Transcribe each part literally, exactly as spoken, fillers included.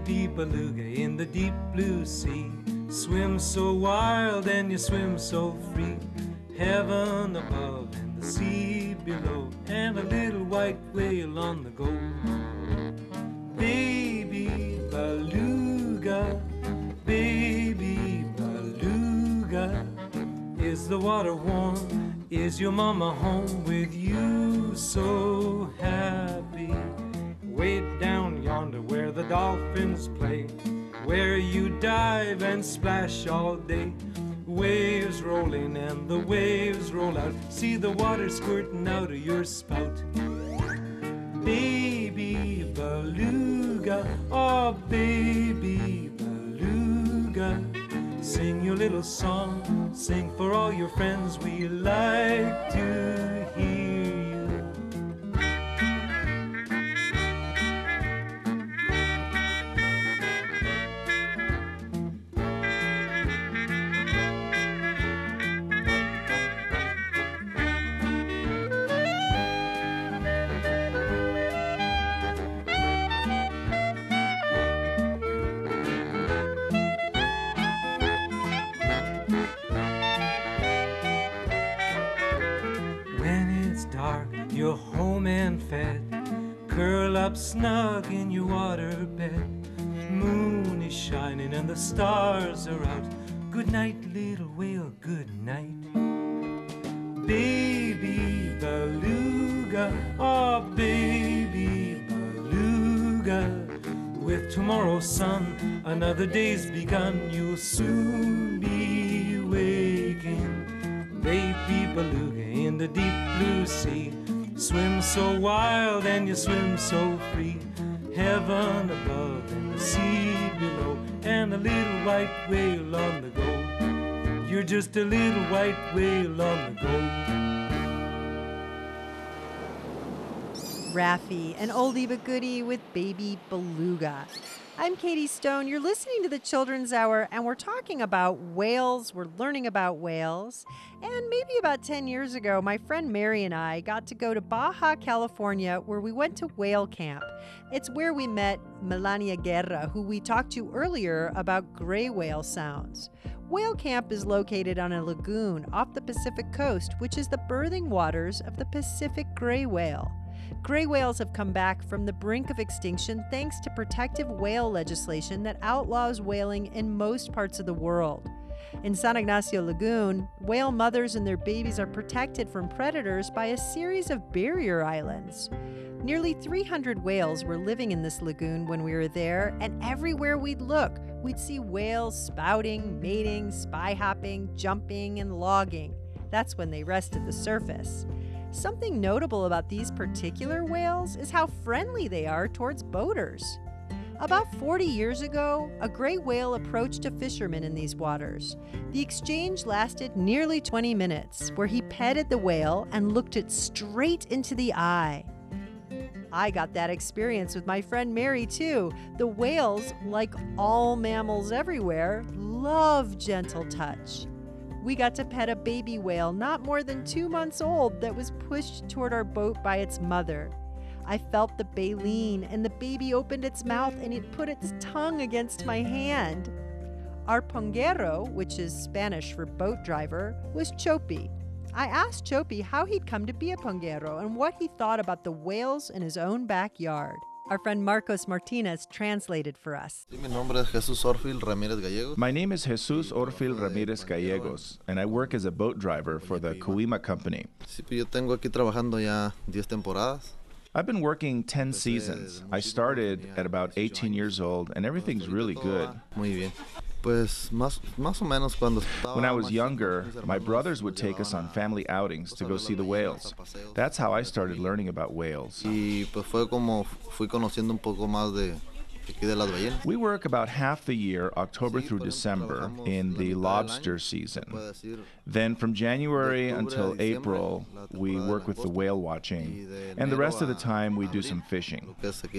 Baby beluga in the deep blue sea. Swim so wild and you swim so free. Heaven above and the sea below, and a little white whale on the go. Baby beluga, baby beluga. Is the water warm? Is your mama home with you so happy? Way down yonder where the dolphins play, where you dive and splash all day. Waves rolling and the waves roll out. See the water squirting out of your spout. Baby beluga, oh baby beluga. Sing your little song, sing for all your friends. We like to hear you. You're home and fed, curl up snug in your water bed. Moon is shining and the stars are out. Good night, little whale, good night. Baby beluga, oh baby beluga. With tomorrow's sun, another day's begun. You'll soon be waking. Baby beluga in the deep blue sea. Swim so wild and you swim so free. Heaven above and the sea below, and a little white whale on the go. You're just a little white whale on the go. Raffi, an oldie but goodie with Baby Beluga. I'm Katie Stone. You're listening to the Children's Hour, and we're talking about whales. We're learning about whales. And maybe about ten years ago, my friend Mary and I got to go to Baja, California, where we went to whale camp. It's where we met Melania Guerra, who we talked to earlier about gray whale sounds. Whale camp is located on a lagoon off the Pacific coast, which is the birthing waters of the Pacific gray whale. Gray whales have come back from the brink of extinction thanks to protective whale legislation that outlaws whaling in most parts of the world. In San Ignacio Lagoon, whale mothers and their babies are protected from predators by a series of barrier islands. Nearly three hundred whales were living in this lagoon when we were there, and everywhere we'd look, we'd see whales spouting, mating, spy hopping, jumping, and logging. That's when they rest at the surface. Something notable about these particular whales is how friendly they are towards boaters. About forty years ago, a gray whale approached a fisherman in these waters. The exchange lasted nearly twenty minutes, where he petted the whale and looked it straight into the eye. I got that experience with my friend Mary, too. The whales, like all mammals everywhere, love gentle touch. We got to pet a baby whale not more than two months old that was pushed toward our boat by its mother. I felt the baleen, and the baby opened its mouth and it put its tongue against my hand. Our ponguero, which is Spanish for boat driver, was Chopi. I asked Chopi how he'd come to be a ponguero and what he thought about the whales in his own backyard. Our friend Marcos Martinez translated for us. My name is Jesus Orfil Ramirez Gallegos, and I work as a boat driver for the Coima Company. I've been working ten seasons. I started at about eighteen years old, and everything's really good. When I was younger, my brothers would take us on family outings to go see the whales. That's how I started learning about whales. We work about half the year, October through December, in the lobster season. Then from January until April, we work with the whale watching, and the rest of the time we do some fishing.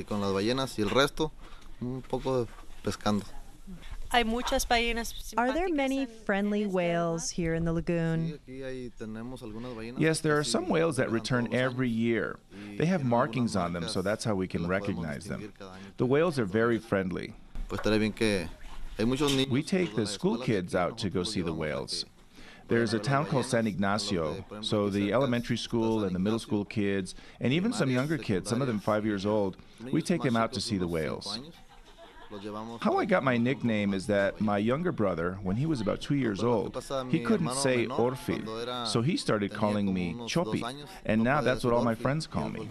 Are there many friendly whales here in the lagoon? Yes, there are some whales that return every year. They have markings on them, so that's how we can recognize them. The whales are very friendly. We take the school kids out to go see the whales. There's a town called San Ignacio, so the elementary school and the middle school kids, and even some younger kids, some of them five years old, we take them out to see the whales. How I got my nickname is that my younger brother, when he was about two years old, he couldn't say Orfil, so he started calling me Chopi, and now that's what all my friends call me.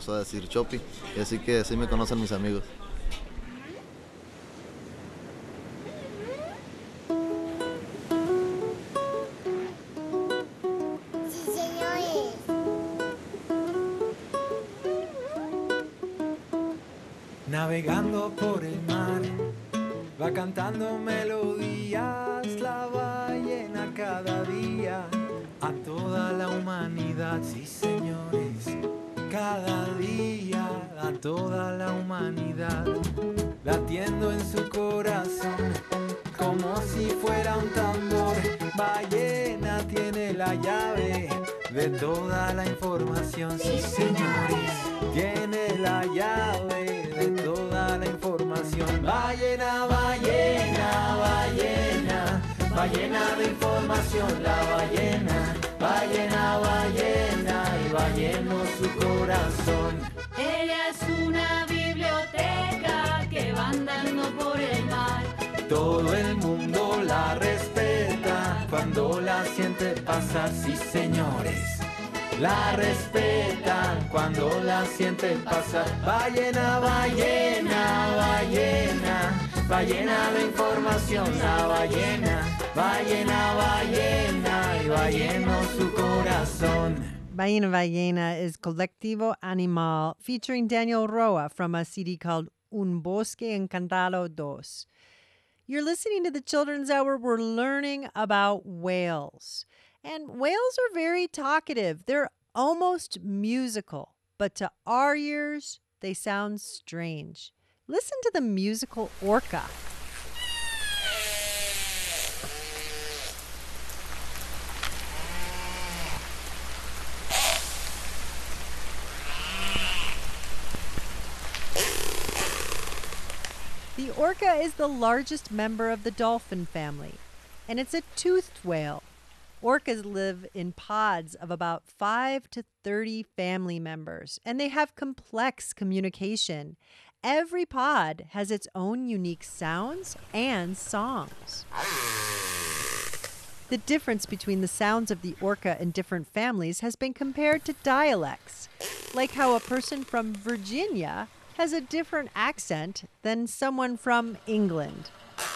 Navegando por el mar, va cantando melodías la ballena cada día a toda la humanidad, sí señores, cada día a toda la humanidad, latiendo en su corazón como si fuera un tambor. Ballena tiene la llave de toda la información, sí señores, tiene la llave de toda la información. Ballena, ballena, ballena, ballena de información, la ballena, ballena, ballena, y balleno su corazón. Ella es una biblioteca que va andando por el mar. Todo el mundo la respeta cuando la siente pasar, sí señores. La respetan cuando la sienten pasar. Ballena, ballena, ballena, ballena de información, la ballena, ballena, ballena, y balleno su corazón. Ballena Ballena is Colectivo Animal featuring Daniel Roa from a C D called Un Bosque Encantado dos. You're listening to the Children's Hour. We're learning about whales. And whales are very talkative. They're almost musical, but to our ears, they sound strange. Listen to the musical orca. The orca is the largest member of the dolphin family, and it's a toothed whale. Orcas live in pods of about five to thirty family members, and they have complex communication. Every pod has its own unique sounds and songs. The difference between the sounds of the orca in different families has been compared to dialects, like how a person from Virginia has a different accent than someone from England.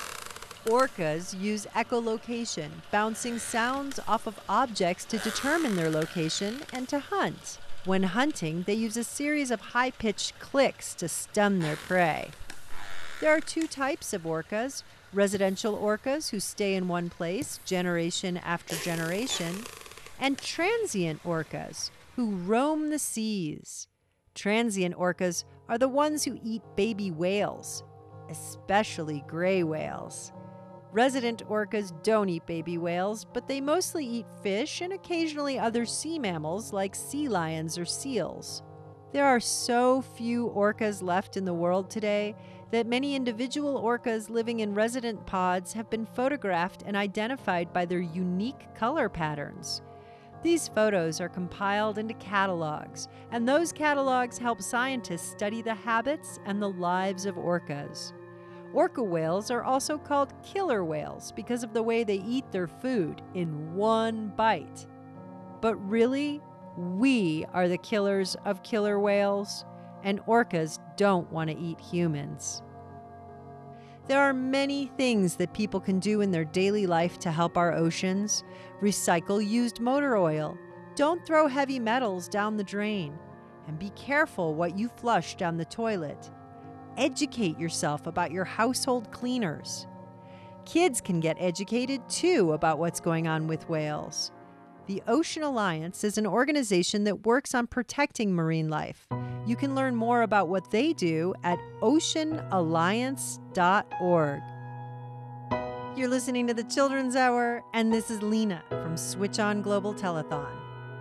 Orcas use echolocation, bouncing sounds off of objects to determine their location and to hunt. When hunting, they use a series of high-pitched clicks to stun their prey. There are two types of orcas: residential orcas who stay in one place generation after generation, and transient orcas who roam the seas. Transient orcas are the ones who eat baby whales, especially gray whales. Resident orcas don't eat baby whales, but they mostly eat fish and occasionally other sea mammals like sea lions or seals. There are so few orcas left in the world today that many individual orcas living in resident pods have been photographed and identified by their unique color patterns. These photos are compiled into catalogs, and those catalogs help scientists study the habits and the lives of orcas. Orca whales are also called killer whales because of the way they eat their food in one bite. But really, we are the killers of killer whales, and orcas don't want to eat humans. There are many things that people can do in their daily life to help our oceans. Recycle used motor oil. Don't throw heavy metals down the drain. And be careful what you flush down the toilet. Educate yourself about your household cleaners. Kids can get educated too about what's going on with whales. The Ocean Alliance is an organization that works on protecting marine life. You can learn more about what they do at ocean alliance dot org. You're listening to the Children's Hour, and this is Lena from Switch On Global Telethon.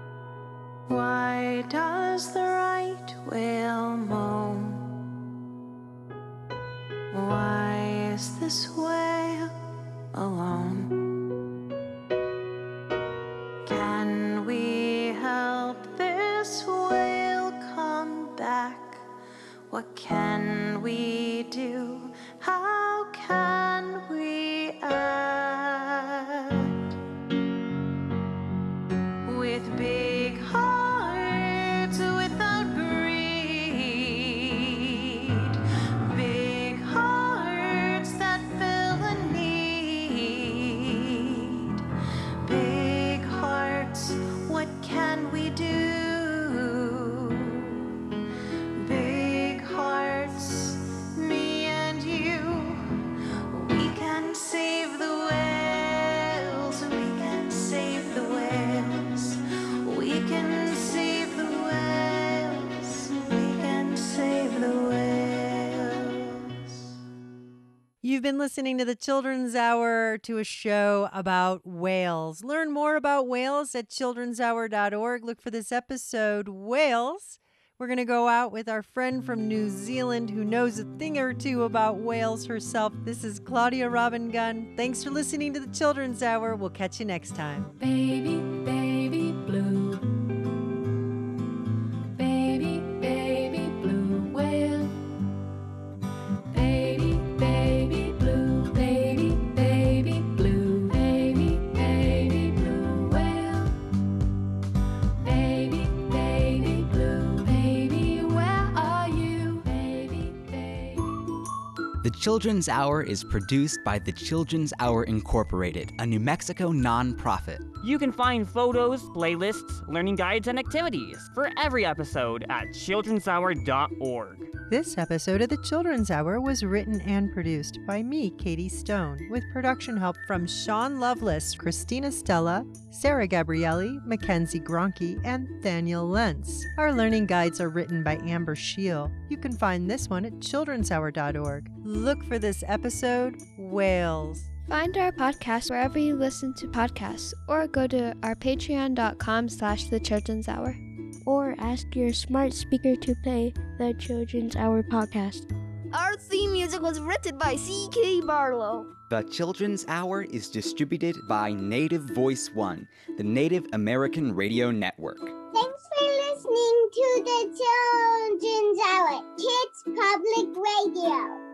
Why does the right whale moan? Why is this whale alone? Can we help this whale come back? What can we do? How can we act? With big hearts without greed, big hearts that fill a need, big hearts, what can we do? Big hearts, me and you, we can save the whales, we can save the whales, we can save the whales, we can save the whales. You've been listening to the Children's Hour, to a show about whales. Learn more about whales at children's hour dot org. Look for this episode, Whales. We're going to go out with our friend from New Zealand who knows a thing or two about whales herself. This is Claudia Robin Gunn. Thanks for listening to the Children's Hour. We'll catch you next time. Baby, baby blue. Baby, baby blue whale. Baby, baby blue. Baby, baby blue. Baby, baby blue whale. Baby, baby blue. Baby, where are you? Baby, baby. The Children's Hour is produced by the Children's Hour Incorporated, a New Mexico nonprofit. You can find photos, playlists, learning guides, and activities for every episode at children's hour dot org. This episode of the Children's Hour was written and produced by me, Katie Stone, with production help from Sean Lovelace, Christina Stella, Sarah Gabrielli, Mackenzie Gronke, and Daniel Lentz. Our learning guides are written by Amber Scheel. You can find this one at children's hour dot org. Look for this episode, Whales. Find our podcast wherever you listen to podcasts, or go to our patreon dot com slash the Children's Hour. Or ask your smart speaker to play the Children's Hour podcast. Our theme music was written by C K Barlow. The Children's Hour is distributed by Native Voice One, the Native American Radio Network. Thanks for listening to the Children's Hour, Kids Public Radio.